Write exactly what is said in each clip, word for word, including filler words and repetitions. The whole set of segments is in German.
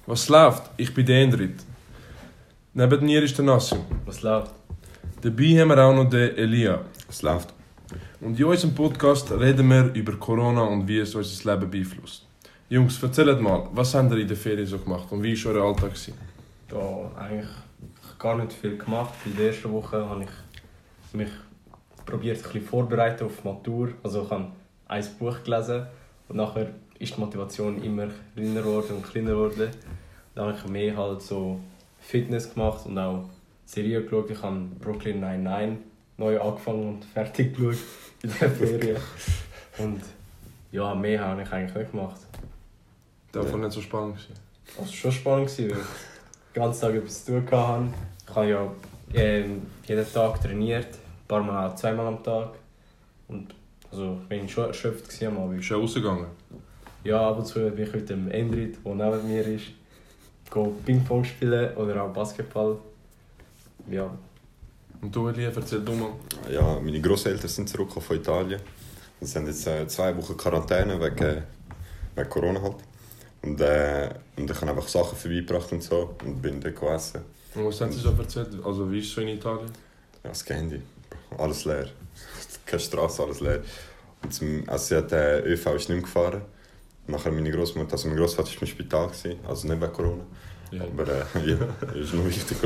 Was läuft? Ich bin der Endrit. Neben mir ist der Nassio. Was läuft? Dabei haben wir auch noch den Elia. Was läuft? Und in unserem Podcast reden wir über Corona und wie es unser Leben beeinflusst. Jungs, erzählt mal, was habt ihr in der Ferien so gemacht und wie war euer Alltag? Ja, eigentlich gar nicht viel gemacht. In der ersten Woche habe ich mich probiert, ein bisschen vorbereiten auf die Matur. Also ich habe ein Buch gelesen und nachher ist die Motivation immer kleiner geworden und kleiner geworden. Dann habe ich mehr halt so Fitness gemacht und auch Serien geschaut. Ich habe Brooklyn Nine-Nine neu angefangen und fertig geschaut in der Ferien. Und ja, mehr habe ich eigentlich nicht gemacht. Das war nicht so spannend. Es war schon spannend, weil ich den ganzen Tag etwas zu tun hatte. Ich habe ja äh, jeden Tag trainiert, ein paar Mal auch zweimal am Tag. Und also, ich war schon erschöpft am Abend. Bist du rausgegangen? Ja, ab und zu bin ich mit dem Endrit, der neben mir ist, Ping-Pong spielen oder auch Basketball. Ja. Und du, Elia, erzähl du mal. Ja, meine Grosseltern sind zurückgekommen von Italien. Sie haben jetzt äh, zwei Wochen Quarantäne wegen, wegen Corona halt. Und, äh, und ich habe einfach Sachen vorbeigebracht und so und bin dann gegessen. Und was haben sie so erzählt? Also wie ist es so in Italien? Ja, das Handy. Alles leer. Keine Straße, alles leer. Und zum, also sie hat, äh, ÖV ist nicht mehr gefahren. Nachher meine Großmutter, also mein Großvater war im Spital, gewesen, also nicht wegen Corona. Ja. Aber äh, ja, ist noch wichtig.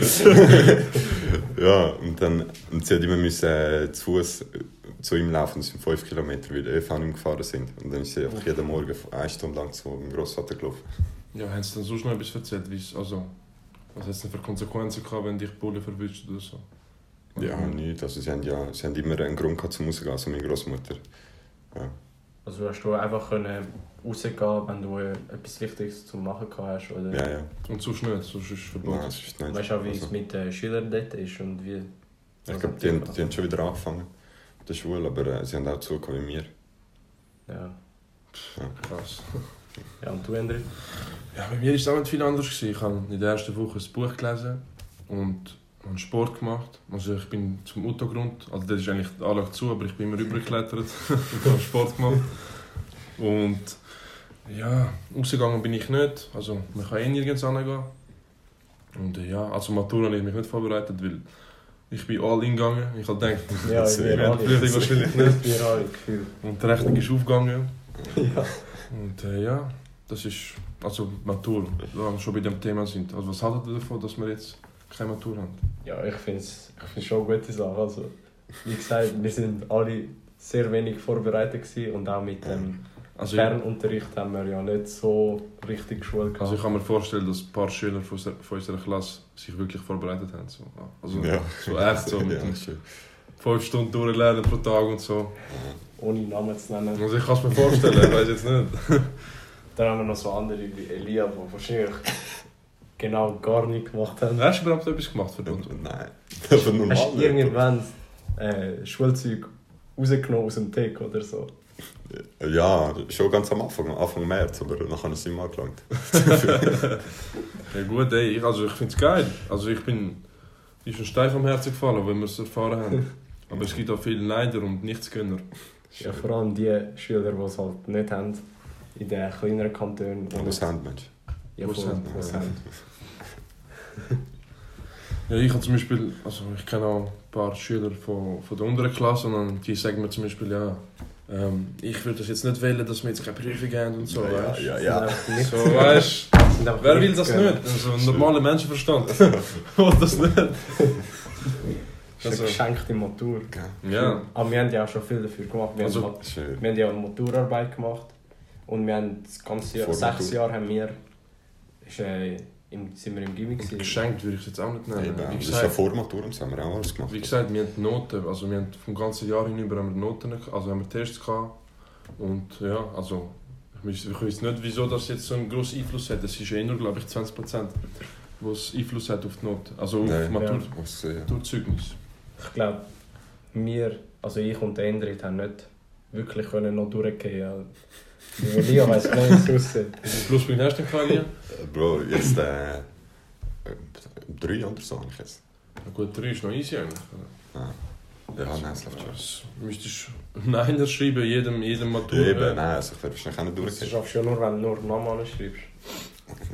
Ja, und dann und sie hat immer müssen, äh, zu Fuß zu ihm laufen, das sind fünf Kilometer, weil die ÖV nicht mehr gefahren sind. Und dann ist sie einfach jeden Morgen eine Stunde lang zu meinem Großvater gelaufen. Ja, haben sie dann sonst noch etwas erzählt? Wie's, also, was hat es denn für Konsequenzen gehabt, wenn dich Bullen verwünscht oder so? Ja, nicht. Also sie haben ja sie haben immer einen Grund gehabt zum Rausgehen, also meine Großmutter. Ja. Also hast du einfach können rausgehen, wenn du etwas Wichtiges zu machen hast? Oder? Ja, ja. Und sonst nicht, sonst ist es verboten. Nein, es ist nicht. Weißt du auch, wie Also, es mit den Schülern dort ist und wie... ich glaube, die, haben- die haben schon wieder angefangen mit der Schule, aber äh, sie haben auch zugehört wie mir. Ja. Ja. Krass. Ja, und du, Endrit? Ja, bei mir war es auch nicht viel anders. Ich habe in der ersten Woche ein Buch gelesen und habe Sport gemacht. Also ich bin zum Untergrund, also das ist eigentlich die Anlage zu, aber ich bin immer rübergeklettert und habe Sport gemacht. Und ja, rausgegangen bin ich nicht, also man kann eh nirgends hingehen. Und äh, ja, also Matura habe ich mich nicht vorbereitet, weil ich bin all in gegangen. Ich habe gedacht, Ja, das wir alle. wahrscheinlich nicht. Wir alle gefühlt. Und die Rechnung ist aufgegangen. Ja. Und äh, ja, das ist, also Matur, da wir schon bei dem Thema sind. Also was haltet ihr davon, dass wir jetzt keine Matur haben? Ja, ich finde es ich find's schon eine gute Sache. Also, wie gesagt, wir sind alle sehr wenig vorbereitet gewesen und auch mit dem Also, Fernunterricht haben wir ja nicht so richtig Schule gehabt. also ich kann mir vorstellen, dass ein paar Schüler von unserer, von unserer Klasse sich wirklich vorbereitet haben. So, also Ja. so echt so mit Ja, dem schön. fünf Stunden durchlernen pro Tag und so. Ohne Namen zu nennen. Also ich kann es mir vorstellen, ich weiß jetzt nicht. Dann haben wir noch so andere wie Elia, die wahrscheinlich genau gar nichts gemacht haben. Hast du überhaupt etwas gemacht für uns? Nein, aber normal. Hast du irgendwann äh, Schulzeug rausgenommen aus dem Tag oder so? Ja, schon ganz am Anfang, Anfang März, aber nachher habe ich es nicht mehr angelangt. Ja gut, ey, ich, also ich finde es geil. Also ich bin, ist ein Stein vom Herzen gefallen, wenn wir es erfahren haben. Aber es gibt auch viele Neider und Nichtsgönner. Ja, vor allem die Schüler, die es halt nicht haben, in den kleineren Kantonen. Und was haben Mensch? Ja, Wo voll, sind- was ja. haben. Ja, ich habe zum Beispiel, also ich kenne auch ein paar Schüler von, von der unteren Klasse und die sagen mir zum Beispiel, ja, ähm, ich würde das jetzt nicht wählen, dass wir jetzt keine Prüfung haben und so, Ja, weißt? ja, Sind ja. einfach nicht- So, weißt sind einfach wer will nicht das gönnen. nicht? Also ein normaler Menschenverstand will das nicht. Das ist Also- eine geschenkte Matur. Ja, Aber wir haben ja auch schon viel dafür gemacht. Wir, Also- haben, Mat- Schön. wir haben ja eine Maturarbeit gemacht. Und wir haben das ganze Jahr, Vor sechs Matur. Jahre haben wir, ist, äh, im, sind wir im Gimmick gewesen. geschenkt würde ich es jetzt auch nicht nennen. Eben, Wie das ist ja gesagt, vor Matur und das haben wir auch alles gemacht. wie gesagt, wir haben die Noten, also wir haben vom ganzen Jahr hinüber haben wir Noten, also haben wir Tests gehabt. Und ja, also ich weiß- ich weiß nicht, wieso das jetzt so einen grossen Einfluss hat. Es ist eh nur, glaube ich, zwanzig Prozent, was Einfluss hat auf die Note, also auf Nein. Matur, Ja. Was, äh, Maturzeugnis. Ich glaube, wir, also ich und der Endrit, haben nicht wirklich können noch durchgehen. Ja. Die Elia weiss nicht, wie es aussieht. Wie viel Pluspunkte hast du denn, Kalia? Bro, jetzt äh, äh, drei oder so habe ich jetzt. Na gut, drei ist noch easy eigentlich. Ja, ja nein, es läuft schon. Das müsstest du Nein schreiben, jedem, jedem Matur. Ja, eben, nein, also ich werde wahrscheinlich auch nicht Das durchgehen. schaffst du ja nur, wenn du nur Namen schreibst. Okay.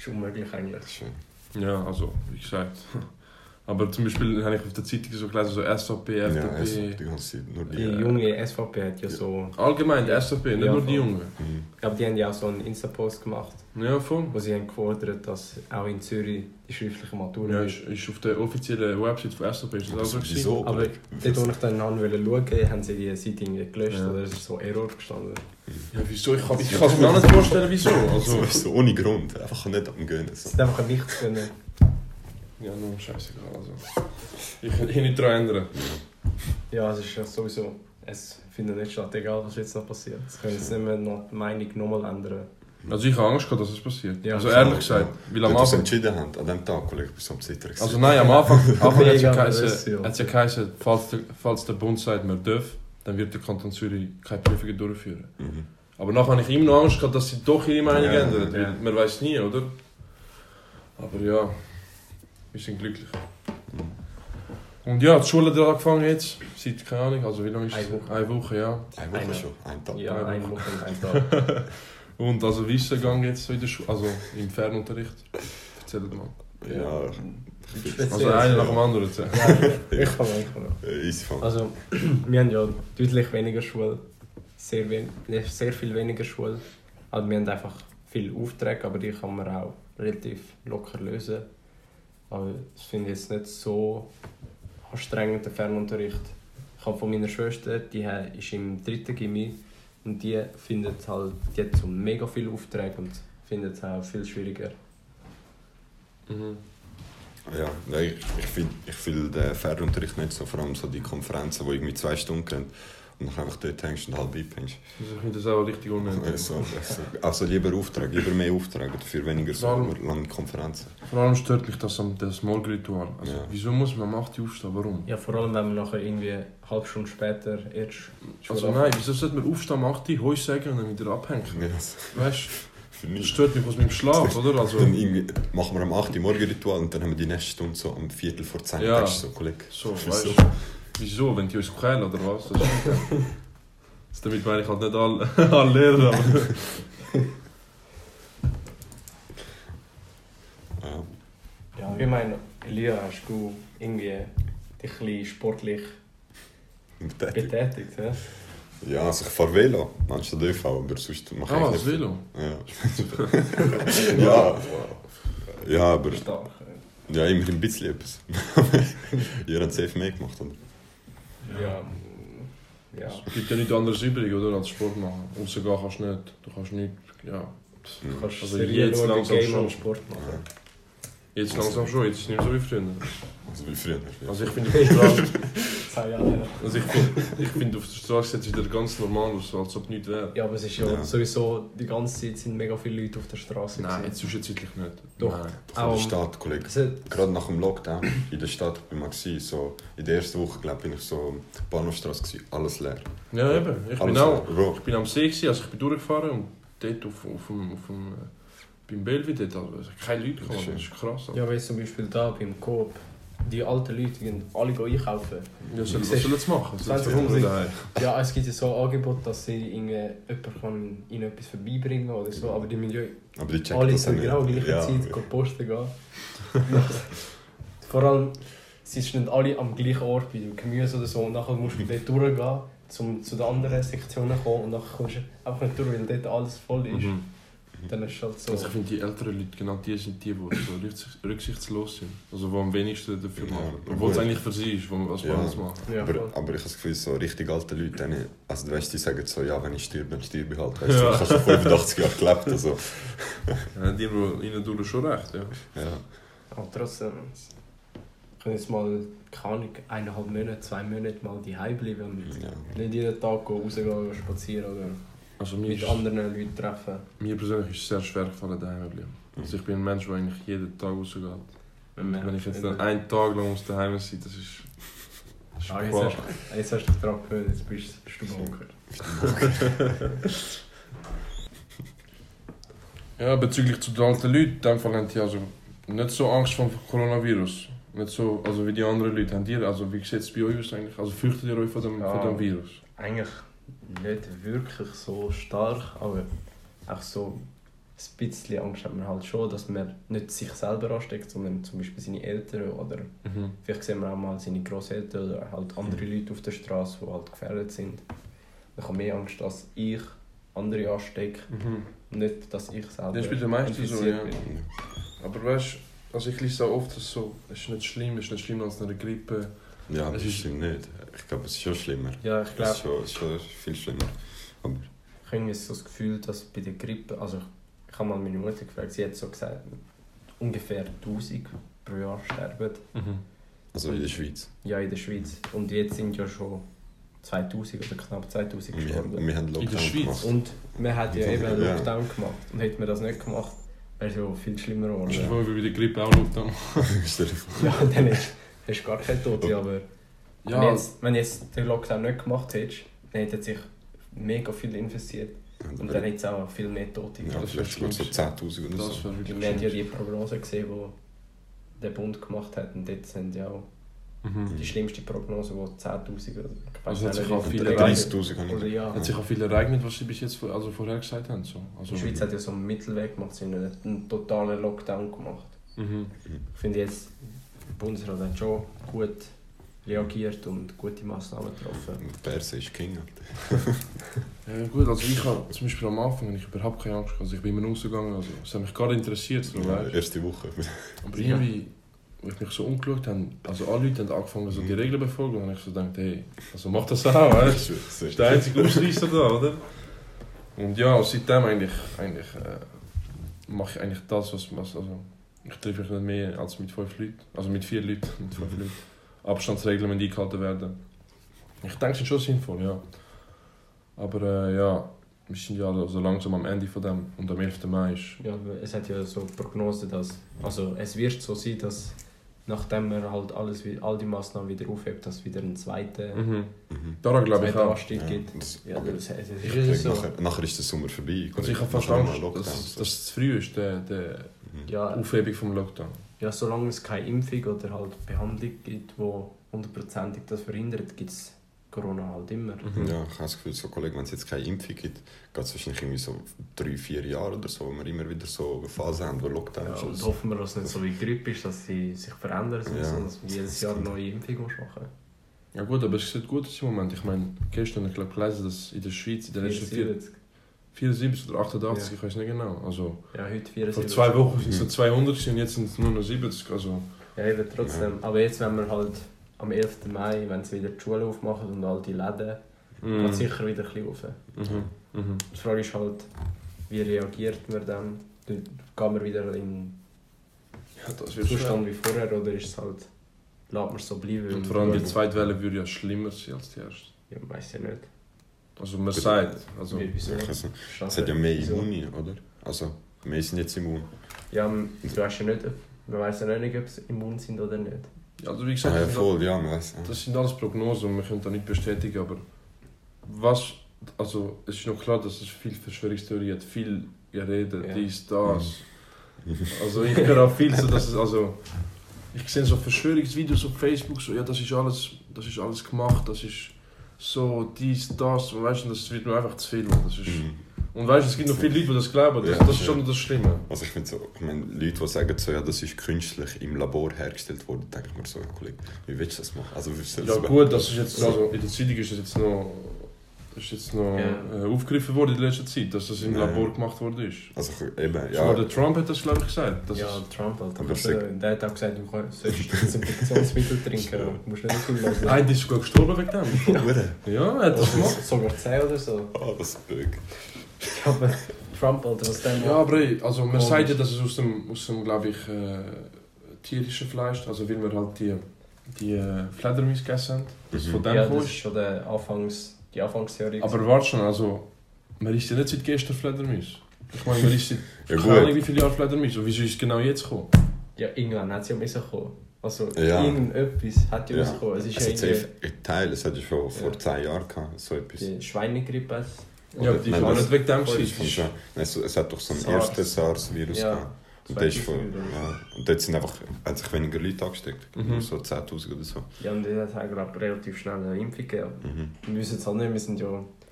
ist unmöglich eigentlich. Schön. Ja, also, wie gesagt. Aber zum Beispiel habe ich auf der Zeitung so gelesen, so S V P, F D P. Ja, also die ganze Zeit, nur die... Die junge S V P hat ja so... Allgemein, die S V P, nicht Ja, nur die voll. Jungen. Mhm. Ich glaube, die haben ja auch so einen Insta-Post gemacht, Ja, voll. wo sie haben gefordert, dass auch in Zürich die schriftliche Matura Ja, ist. ist, ist auf der offiziellen Website von S V P ist das auch so gewesen. Wieso? Aber dort, wo ich dann an wollte schauen, haben sie die Seite irgendwie gelöscht Ja. oder es ist so Error gestanden. Ja, wieso? Ich kann, ich kann es mir auch nicht vorstellen, wieso. Also, Also, so ohne Grund, einfach nicht am Gehen. Es So. ist einfach nichts können. ja, nur scheißegal. Also. Ich kann nicht daran ändern. Ja, es ist ja sowieso... Es findet nicht statt, egal was jetzt noch passiert. Es können jetzt nicht mehr noch die Meinung nochmal ändern. Also ich habe Angst gehabt, dass es passiert. Ja, also so, ehrlich gesagt, weil Wenn am sie es Anfang... entschieden haben, an dem Tag, Kollege, bis am Zittern. Also nein, am Anfang, am Anfang hat es ja Mega geheißen, nervös, ja. hat's ja geheißen, falls, der, falls der Bund sagt, man darf, dann wird der Kanton Zürich keine Prüfungen durchführen. Mhm. Aber nachher habe ich immer noch Angst gehabt, dass sie doch ihre Meinung Ja, ändern. ja. Weil man weiß nie, oder? Aber ja, wir sind glücklich. Und ja, die Schule hat angefangen jetzt, seit, keine Ahnung, also wie lange ist es? Eine Woche. Eine Woche, ja. Eine Woche Eine. schon, ein Tag. Ja, Ja, eine Woche. Woche und ein Tag. Und also Wissengang jetzt so in der Schule, also im Fernunterricht. Erzählt mal. Ja, Speziell. Also einer nach dem anderen. erzählen. Ja, ich kann ich kann. äh, easy fun. Also, wir haben ja deutlich weniger Schule. Sehr, wen sehr viel weniger Schule. Also, wir haben einfach viele Aufträge, aber die kann man auch relativ locker lösen. Aber das finde ich jetzt nicht so anstrengend, der Fernunterricht. Ich habe von meiner Schwester, die ist im dritten Gimmi und die findet halt, die hat so mega viele Aufträge und findet es auch viel schwieriger. Mhm. Ja, nein, ich, ich finde ich find den Fernunterricht nicht so, vor allem so die Konferenzen, die irgendwie zwei Stunden gehen und dann einfach dort hängst und halb einpennst. Also ich finde das auch richtig unnötig. Also, also, also lieber Auftrag, lieber mehr Aufträge, dafür weniger so Warum? lange Konferenzen. Vor allem stört mich das, am- das Morgenritual. Also, Ja. wieso muss man um acht Uhr aufstehen? Warum? Ja, vor allem wenn man nachher irgendwie eine halbe Stunde später erst Also nein, wieso sollte man aufstehen um acht Uhr, Heu sagen und dann wieder abhängen? Ja, das Weißt für du, das mich. stört mich aus meinem Schlaf, oder? Also, Dann irgendwie machen wir am acht Uhr Morgenritual und dann haben wir die nächste Stunde so am Viertel vor zehn. Ja. Denkst du so, Kollege. so, wieso? weißt du? Wieso? Wenn die uns quälen oder was? Das ist das damit meine ich halt nicht alle, alle Lehrer, aber... Ja. Ja, ich meine, Elia, hast du irgendwie dich ein bisschen sportlich Und tätig. betätigt? He? Ja, also ich fahre Velo, anstatt ÖV, aber sonst mache ich Ah, nicht das Velo? Ja. ja, ja, aber Stark. ja, immerhin ein bisschen etwas. Ihr habt safe mehr gemacht, oder? Ja. Ja. Es gibt ja nichts anderes übrig, oder? Als Sport machen. Rausgehen kannst du nicht. Du kannst nicht, ja... Du kannst Also Serien jetzt schauen, langsam Game schon. und Sport machen. Jetzt langsam schon, jetzt ist es nicht mehr so wie früher. Also wie früher. Also ich finde auf der Straße... Zehn Jahre her. Also ich finde, ich find, auf der Straße sieht es wieder ganz normal aus, so als ob nichts wäre. Ja, aber es ist ja, Ja. sowieso, die ganze Zeit sind mega viele Leute auf der Straße. Nein, gewesen. jetzt zwischenzeitlich nicht. Doch. Nein. Doch in Auch- der Stadt, Kollege. Es hat- Gerade nach dem Lockdown in der Stadt bin ich mal gewesen, so in der ersten Woche, glaube bin ich so Bahnhofstrasse gewesen, alles leer. Ja, eben. Ich bin Alles auch... leer. Bro, Ich bin am See, gewesen, also ich bin durchgefahren und dort auf, auf dem... Auf dem äh, beim Belvedere, dort, also keine Leute gekommen, das ist krass. Ja, weißt du, zum Beispiel da beim Coop, die alten Leute gehen alle gehen einkaufen. Ja, soll, was siehst- soll jetzt machen? Soll jetzt zwanzig einfach nur daheim? Ja, es gibt ja so Angebote, dass sie irgendwie, jemand kann ihnen etwas vorbeibringen oder so, aber die Milieu aber die checken alle das zur auch genau nicht. gleichen Ja, Zeit gehen posten gehen. Vor allem, sie sind alle am gleichen Ort wie du Gemüse oder so und nachher musst du dort durchgehen, um zu den anderen Sektionen zu kommen und nachher kommst du einfach nicht durch, weil dort alles voll ist. Mhm. Dann ist es halt so. Also ich finde, die älteren Leute, genau die sind die, die so rücksichts- rücksichtslos sind. Also die am wenigsten dafür Ja, machen. aber Obwohl es gut. eigentlich für sie ist, wo man was Ja. man alles machen. Ja, aber, voll. aber ich habe das Gefühl, so richtig alte Leute, denen, also du weißt, die sagen so, ja, wenn ich sterbe, dann sterbe ich halt. Weißt du, Ja. ich habe schon fünfundachtzig Jahre gelebt. Also. Ja, die haben ihnen durch schon recht, ja. Ja. Aber trotzdem, ich kann jetzt mal, keine Ahnung, eineinhalb Monate, zwei Monate mal daheim bleiben und Ja. nicht jeden Tag gehen, rausgehen, spazieren oder Also mir, mit ist, anderen Leuten treffen. mir persönlich ist es sehr schwer gefallen, daheim zu bleiben. Also ich bin ein Mensch, der eigentlich jeden Tag rausgeht. Und wenn ich jetzt dann einen Tag lang muss daheim sein, das ist... Das ist Ah, jetzt, Qual. hast, jetzt hast du dich daran gewöhnt, jetzt bist, bist du bunker. Ja, bezüglich zu den alten Leuten, in dem Fall haben die also nicht so Angst vor dem Coronavirus. Nicht so, also wie die anderen Leute. Haben die, also wie sieht es bei euch aus eigentlich? Also fürchtet ihr euch vor dem, Ja. vor dem Virus? Eigentlich nicht wirklich so stark, aber auch so ein bisschen Angst hat man halt schon, dass man nicht sich selber ansteckt, sondern zum Beispiel seine Eltern oder Mhm. vielleicht sehen wir auch mal seine Grosseltern oder halt andere Leute auf der Straße, die halt gefährdet sind. Ich habe mehr Angst, dass ich andere anstecke, Mhm. nicht, dass ich selber Das ist bei den meisten so, infiziert ja. bin. Aber weißt du, also ich lese auch oft, dass so, es ist nicht schlimm, es ist nicht schlimmer als eine Grippe. Ja, Es das ist- stimmt nicht. Ich glaube, es ist schon schlimmer. Ja, ich Es glaube, ist schon, es ist schon viel schlimmer. Aber ich habe irgendwie so das Gefühl, dass bei der Grippe, also ich, ich habe mal meine Mutter gefragt, sie hat so gesagt, ungefähr tausend pro Jahr sterben. Mhm. also in der Schweiz. Ja, in der Schweiz. Und jetzt sind ja schon zweitausend oder knapp zweitausend Wir, haben- gestorben. wir haben Lockdown In der Schweiz? gemacht. Und man hat ja eben einen Ja. Lockdown gemacht. Und hätte man das nicht gemacht, wäre es ja viel schlimmer geworden. Ist ja voll wie bei der Grippe auch Lockdown. Stell dir vor. Ja, dann hast hast du gar keine Tote, aber Ja, wenn, jetzt, wenn jetzt den Lockdown nicht gemacht hättest, dann hätten sich mega viele infiziert. Und dann hätte es auch viel mehr Tote Ja, gegeben. das vielleicht wär so zehntausend oder das so. wäre wirklich Wir haben ja schlimm. die Prognose gesehen, die der Bund gemacht hat. Und dort sind ja auch Mhm. die schlimmste Prognose, die zehntausend oder ich Also hat nicht, sich auch wie viele viele- dreißigtausend habe Oder ich. ja. Hat sich auch viel ereignet, was sie bis jetzt vor- also vorher gesagt haben. So. Also, Die Schweiz hat ja so einen Mittelweg gemacht, sie haben nicht einen totalen Lockdown gemacht. Mhm. Ich finde jetzt, der Bundesrat hat schon gut reagiert und gute Massnahmen getroffen. Perse ist King. Alter. Ja gut, also ich habe zum Beispiel am Anfang habe ich überhaupt keine Angst gehabt. Also ich bin immer rausgegangen, also es hat mich gar nicht interessiert. So, Ja, weißt? erste Woche. Aber irgendwie, als ich mich so umgeschaut habe, also alle Leute haben angefangen so die Regeln zu befolgen und dann habe ich so gedacht, hey, also mach das auch, weißt du? Das ist der einzige Ausreißer da, oder? Und ja, seitdem eigentlich, eigentlich äh, mache ich eigentlich das, was, was also ich treffe mich nicht mehr als mit fünf Leuten, also mit vier Leuten, mit fünf Leuten. Abstandsregeln müssen eingehalten werden. Ich denke, es ist schon sinnvoll, ja. Aber äh, ja, wir sind ja so langsam am Ende von dem und am elften Mai ist... Ja, es hat ja so Prognosen, dass also es wird so sein, dass nachdem man halt alles, wie- all die Massnahmen wieder aufhebt, dass es wieder einen zweiten, Mhm. Mhm. Daran glaube ich zweiten auch. Anstieg Ja, gibt. das- Ja, das, das Ich ist denke, so. nachher, nachher ist der Sommer vorbei. Also ich habe fast Nachher Angst, mal Lockdown. dass, dass es zu früh ist, der, der Mhm. Ja, Aufhebung vom Lockdown. ja, solange es keine Impfung oder halt Behandlung gibt, die hundertprozentig das verhindert, gibt es Corona halt immer. Mhm. Ja, ich habe das Gefühl, so, Kollege, wenn es jetzt keine Impfung gibt, geht es wahrscheinlich irgendwie so drei, vier Jahre oder so, wo wir immer wieder so eine Phase haben, wo Lockdown Ja, ist. und hoffen wir, dass es nicht so wie Grippe ist, dass sie sich verändern, Ja, sondern dass man jedes das Jahr stimmt. eine neue Impfung muss machen Ja gut, aber es sieht gut aus im Moment. Ich meine, gestern habe ich glaube gelesen, dass in der Schweiz in den letzten vier, vierundsiebzig. vierundsiebzig oder achtundachtzig, Ja. ich weiß nicht genau. Also Ja, heute vor vierundsiebzig. zwei Wochen sind es noch zweihundert gewesen und jetzt sind es nur noch siebzig. Also, Ja, eben trotzdem. Aber jetzt, wenn wir halt am elften Mai, wenn sie wieder die Schule aufmachen und all die Läden, mm, geht sicher wieder ein bisschen rauf. mhm, mhm. Die Frage ist halt, wie reagiert man dann? Gehen wir wieder in Ja, das den wird Zustand schwer. wie vorher oder ist es halt, lässt man es so bleiben? Und vor allem die zweite Welle würde ja schlimmer sein als die erste. Ja, weiß ja nicht. Also man sagt, also Wie- Wieso? Ja, ich weiss nicht. Schade. Es hat ja mehr Wieso? Immuni, oder? Also, wir sind jetzt immun. Ja, du weißt ja nicht, ob- man weiß ja nicht, ob sie immun sind oder nicht. also wie gesagt, Ah, ja, das- voll, ja, man weiss. Ja. das sind alles Prognosen und wir können da nicht bestätigen, aber was, also es ist noch klar, dass es viel Verschwörungstheorie hat, viel geredet, Ja. dies, das. Also ich höre auch viel so, dass es, also ich sehe so Verschwörungsvideos auf Facebook, so ja, das ist alles, das ist alles gemacht, das ist so dies, das, und weißt du, das wird mir einfach zu viel. Das ist, Mhm. und weißt du, es gibt noch viele Leute, die das glauben, das, Ja, das ist ja. schon das Schlimme. Also ich finde so, ich meine, Leute, die sagen so, ja, das ist künstlich im Labor hergestellt worden, denke ich mir so, ja, Kollege, wie willst du das machen? Also, wie soll Ja das gut, das ist jetzt, also in der Zeitung ist das jetzt noch, ist jetzt noch Ja. äh, aufgegriffen worden in letzter Zeit, dass das im Ja. Labor gemacht worden ist. Also eben, Ja. ja. Sogar der Trump hat das, glaube ich, gesagt. Das ja, ist, Trump halt. Aber Aber sag- der hat auch gesagt, du kannst- sollst Desinfektionsmittel trinken, du musst nicht viel lassen. einer ist sogar gestorben wegen dem. Hure. Ja, er hat das gemacht. Also, sogar zehn oder so. Ah, das ist bög. Ja, aber Trump, Alter, was der Ja, macht. aber ey, also man Komisch. sagt ja, dass es aus dem, aus dem glaube ich, äh, tierischen Fleisch, also weil wir halt die, die äh, Fledermäuse gegessen haben, dass es Mhm. von dem Ja, gekommen das ist ist. schon der Anfangs, die Anfangstheorie. Aber warte schon, also man isst ja nicht seit gestern Fledermäuse. Ich meine, man isst seit Ja, keine Ahnung gut. wie viele Jahre Fledermäuse. Und wieso ist es genau jetzt gekommen? Ja, irgendwann hat es ja müssen kommen. Also Ja. irgendetwas hat ja Ja. müssen kommen. Es ist Es hat ja irgendwie safe ein Teil, es hat ja schon vor Ja. zehn Jahren gehabt, so etwas. die Schweinegrippe. Ja, aber die Nein, kann das- nicht wegen dem voll sein. Ich finde schon, es, es hat doch so einen SARS. ersten SARS-Virus Ja. gehabt. Und, der ist von, zweitausend oder so. ja, und dort sind einfach, hat sich weniger Leute angesteckt. Mhm. Nur so zehntausend oder so. Ja, und der hat halt glaub, relativ schnell eine Impfung gegeben. Mhm. Wir wissen es halt nicht, wir sind ja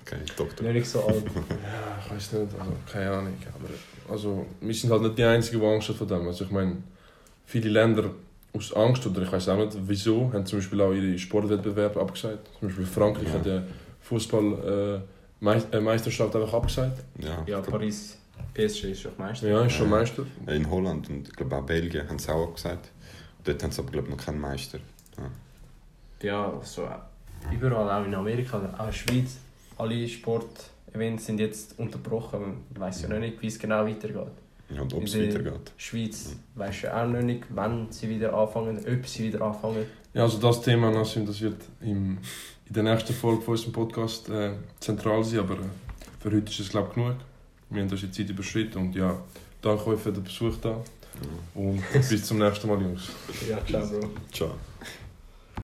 Okay, Doktor. Noch nicht so alt. Ja, ich weiß nicht, also keine Ahnung. Aber also, wir sind halt nicht die Einzigen, die Angst haben vor dem. Also ich meine, viele Länder aus Angst, oder ich weiß auch nicht wieso, haben zum Beispiel auch ihre Sportwettbewerbe abgesagt. Zum Beispiel Frankreich Ja. hat die Fußballmeisterschaft einfach abgesagt. Ja, Ja, ich glaub, Paris, P S G ist schon Meister. Ja, ist schon Ja. Meister. in Holland und ich glaube auch Belgien haben es auch abgesagt. Dort haben sie aber glaube ich noch keinen Meister. Ja, so überall, auch in Amerika, auch in der Schweiz, alle Sportevents sind jetzt unterbrochen. Man weiss ja noch nicht, wie es genau weitergeht. Ja, und ob es In der weitergeht. Schweiz weiss ja auch noch nicht, wann sie wieder anfangen, ob sie wieder anfangen. Ja, also das Thema, Nassim, das wird im, in der nächsten Folge von unserem Podcast äh, zentral sein, aber äh, für heute ist es glaube ich genug. Wir haben unsere Zeit überschritten und ja, danke euch für den Besuch da und bis zum nächsten Mal, Jungs. Ja, ciao, Bro. Ciao.